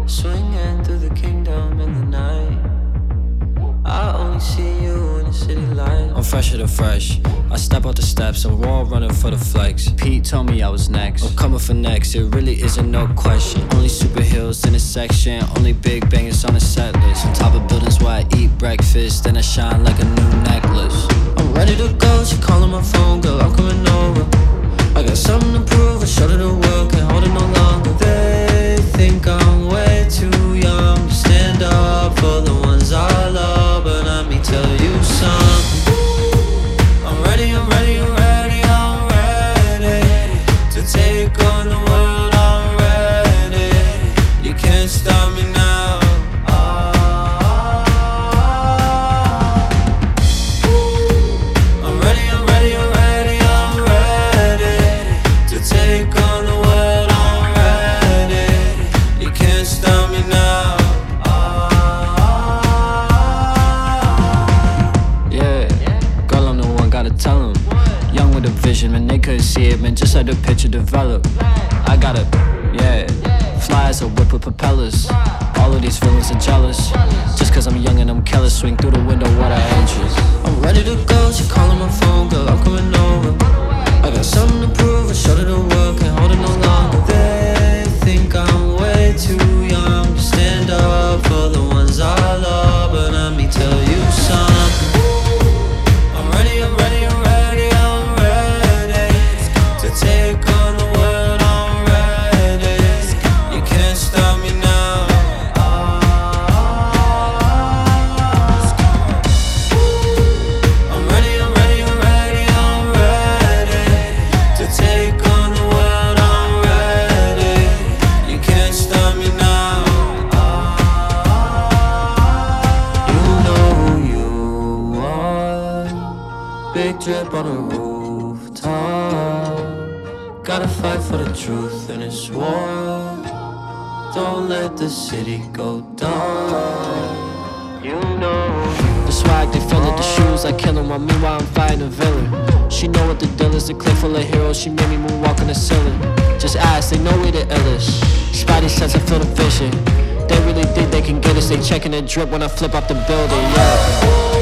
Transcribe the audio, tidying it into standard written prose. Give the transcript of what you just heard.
swinging through the kingdom in the night. I only see you in the city light. I'm fresher than fresh. I step out the steps and we're all running for the flex. Pete told me I was next. I'm coming for next, it really isn't no question. Only superheroes in the section, only big bangers on the set list. On top of buildings where I eat breakfast, then I shine like a new necklace. I'm ready to go, she calling my phone, girl, I'm coming over. I got something to prove, I showed her the world, can't hold it no longer. They think I'm way too young to stand up for the ones I love, but let me tell you something. I'm ready, I'm ready, I'm ready, I'm ready to take on the world, I'm ready. You can't stop me now. I'm ready, I'm ready, I'm ready, I'm ready to take on the world, I'm ready. You can't stop me now. Yeah, girl, I'm the one, gotta tell 'em. Young with a vision, man, they couldn't see it, man, just let the picture develop. I gotta, yeah, fly as a whip with propellers. All of these villains are jealous, just cause I'm young and I'm careless. Swing through the window, what I interest. I'm ready to go, she calling my phone, girl, I'm coming over. I got something to prove, I showed her the world, can't hold it no longer. They think I'm way too young to stand up for the ones I love, but let me tell you something. I'm ready, I'm ready, I'm ready, I'm ready to take on the world, I'm ready. You can't stop me now. I'm ready, I'm ready, I'm ready, I'm ready to take on the world, I'm ready. You can't stop me now. You know who you are. Big drip on a rooftop. Gotta fight for the truth in this war. Don't let the city go down. You know The swag, they feel it, the shoes, I kill 'em while meanwhile I'm fighting a villain. She know what the deal is, a clip full of heroes, she made me moonwalk on the ceiling. Just ask, they know we the illest. Spidey sense, I feel the vision. They really think they can get us, they checking the drip when I flip off the building, yeah.